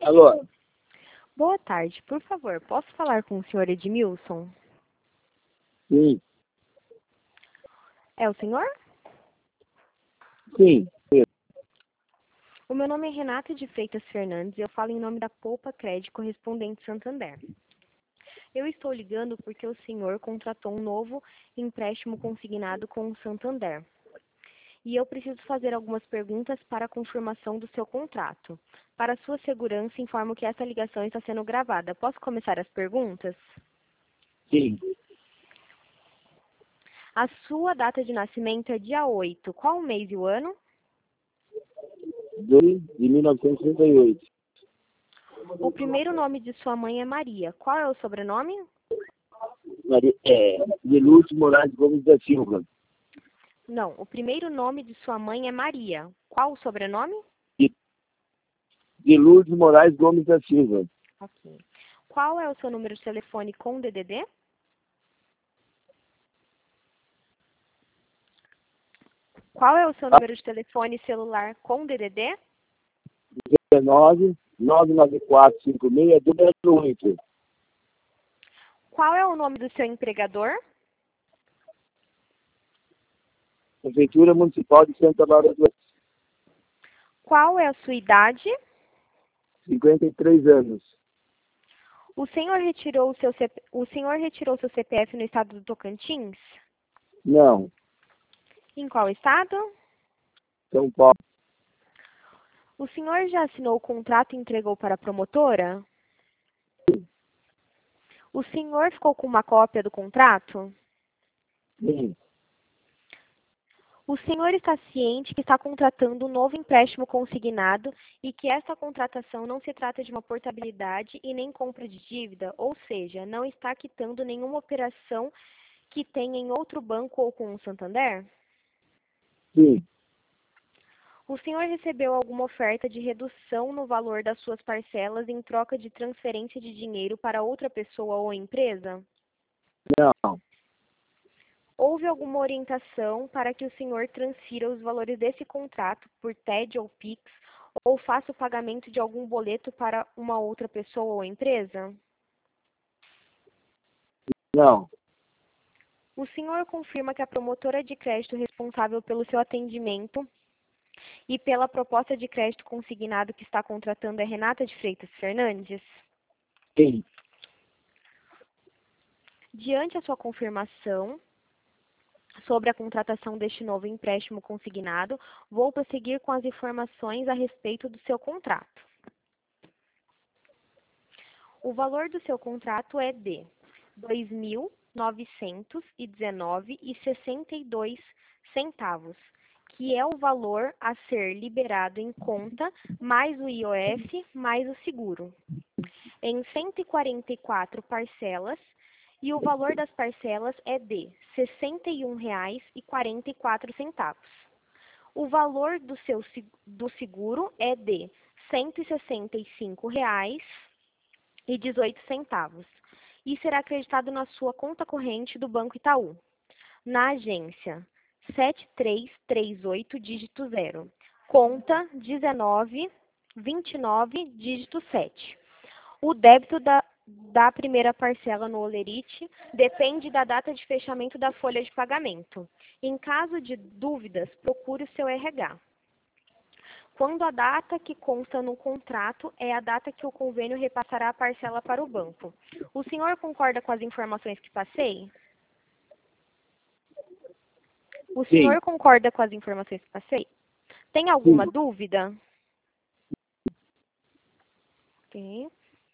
Alô? Boa tarde, por favor, posso falar com o senhor Edmilson? Sim, É o senhor? sim. O meu nome é Renata de Freitas Fernandes e eu falo em nome da Poupa Crédito Correspondente Santander. Eu estou ligando porque o senhor contratou um novo empréstimo consignado com o Santander. E eu preciso fazer algumas perguntas para a confirmação do seu contrato. Para sua segurança, informo que essa ligação está sendo gravada. Posso começar as perguntas? Sim. A sua data de nascimento é dia 8. Qual o mês e o ano? 2 de 1938. O primeiro nome de sua mãe é Maria. Qual é o sobrenome? De Lúcio Moraes Gomes da Silva. Não, o primeiro nome de sua mãe é Maria. Qual o sobrenome? De Lúcio Moraes Gomes da Silva. Ok. Qual é o seu número de telefone com DDD? Qual é o seu número de telefone celular com DDD? 19 994 56 8. Qual é o nome do seu empregador? Prefeitura Municipal de Santa Laura do Oeste. Qual é a sua idade? 53 anos. O senhor retirou seu CPF no estado do Tocantins? Não. Em qual estado? São Paulo. O senhor já assinou o contrato e entregou para a promotora? O senhor ficou com uma cópia do contrato? Sim. O senhor está ciente que está contratando um novo empréstimo consignado e que essa contratação não se trata de uma portabilidade e nem compra de dívida, ou seja, não está quitando nenhuma operação que tenha em outro banco ou com o Santander? Sim. O senhor recebeu alguma oferta de redução no valor das suas parcelas em troca de transferência de dinheiro para outra pessoa ou empresa? Não. Houve alguma orientação para que o senhor transfira os valores desse contrato por TED ou Pix ou faça o pagamento de algum boleto para uma outra pessoa ou empresa? Não. O senhor confirma que a promotora de crédito responsável pelo seu atendimento e pela proposta de crédito consignado que está contratando é Renata de Freitas Fernandes? Sim. Diante a sua confirmação sobre a contratação deste novo empréstimo consignado, vou prosseguir com as informações a respeito do seu contrato. O valor do seu contrato é de R$ 2.919,62, que é o valor a ser liberado em conta, mais o IOF, mais o seguro, em 144 parcelas, e o valor das parcelas é de R$ 61,44. O valor do seguro é de R$ 165,18 e será acreditado na sua conta corrente do Banco Itaú, na agência 7338 dígito 0, conta 1929 dígito 7. O débito da primeira parcela no Olerite depende da data de fechamento da folha de pagamento. Em caso de dúvidas, procure o seu RH. Quando a data que consta no contrato é a data que o convênio repassará a parcela para o banco. O senhor concorda com as informações que passei? O Sim. senhor concorda com as informações que passei? Tem alguma Sim. dúvida? Ok.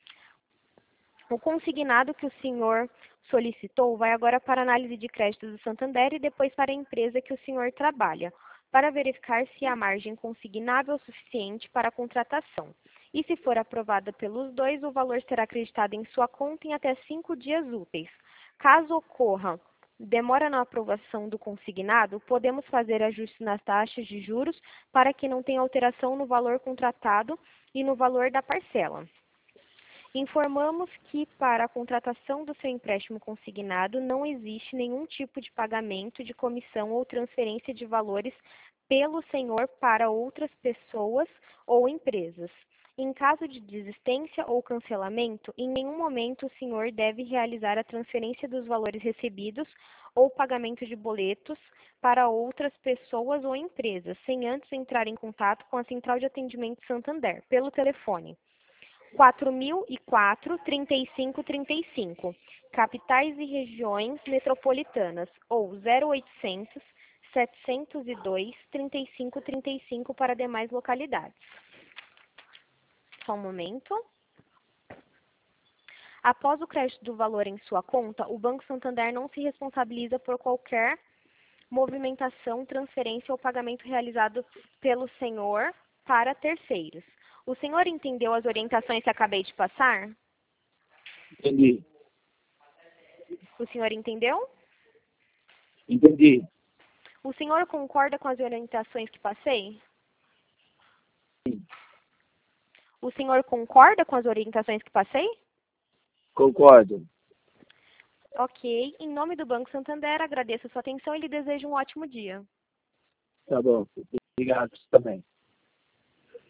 O consignado que o senhor solicitou vai agora para a análise de crédito do Santander e depois para a empresa que o senhor trabalha, para verificar se a margem consignável é suficiente para a contratação. E se for aprovada pelos dois, o valor será acreditado em sua conta em até 5 dias úteis. Caso ocorra demora na aprovação do consignado, podemos fazer ajustes nas taxas de juros para que não tenha alteração no valor contratado e no valor da parcela. Informamos que para a contratação do seu empréstimo consignado não existe nenhum tipo de pagamento de comissão ou transferência de valores pelo senhor para outras pessoas ou empresas. Em caso de desistência ou cancelamento, em nenhum momento o senhor deve realizar a transferência dos valores recebidos ou pagamento de boletos para outras pessoas ou empresas, sem antes entrar em contato com a Central de Atendimento Santander, pelo telefone 4004-3535, capitais e regiões metropolitanas, ou 0800 702 3535 para demais localidades. Só um momento. Após o crédito do valor em sua conta, o Banco Santander não se responsabiliza por qualquer movimentação, transferência ou pagamento realizado pelo senhor para terceiros. O senhor entendeu as orientações que acabei de passar? Entendi. O senhor entendeu? Entendi. O senhor concorda com as orientações que passei? Sim. O senhor concorda com as orientações que passei? Concordo. Ok. Em nome do Banco Santander, agradeço a sua atenção e lhe desejo um ótimo dia. Tá bom. Obrigado também.